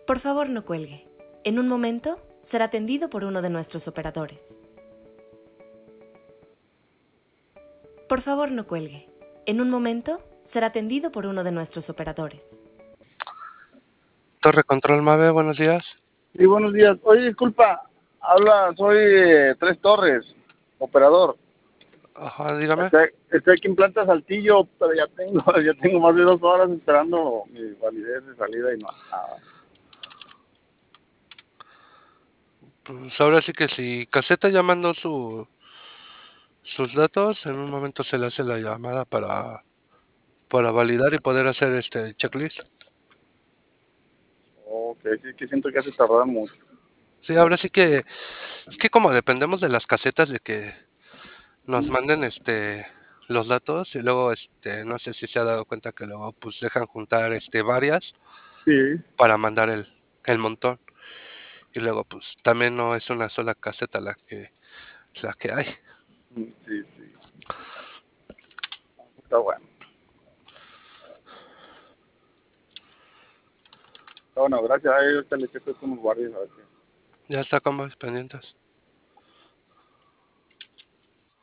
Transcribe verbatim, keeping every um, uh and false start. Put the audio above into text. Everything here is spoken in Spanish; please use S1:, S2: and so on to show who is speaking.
S1: Por favor, no cuelgue. En un momento será atendido por uno de nuestros operadores. Por favor, no cuelgue. En un momento será atendido por uno de nuestros operadores.
S2: Torre Control Mave, buenos días.
S3: Sí, buenos días. Oye, disculpa, habla, soy eh, Tres Torres, operador.
S2: Ajá, dígame.
S3: Estoy, estoy aquí en Planta Saltillo, pero ya tengo, ya tengo más de dos horas esperando mi validez de salida y no nada.
S2: Pues ahora sí que si Caseta ya mandó su, sus datos, en un momento se le hace la llamada para, para validar y poder hacer este checklist.
S3: Ok, sí, que siento que hace tardar mucho.
S2: Sí, ahora sí que es que como dependemos de las casetas de que nos manden este los datos y luego este no sé si se ha dado cuenta que luego pues dejan juntar este varias
S3: Sí.
S2: para mandar el, el montón y luego pues también no es una sola caseta la que la que hay.
S3: Sí, sí. Está bueno. Está bueno, gracias. Ahí ahorita le checo con los guardias a ver qué.
S2: Ya está como pendientes.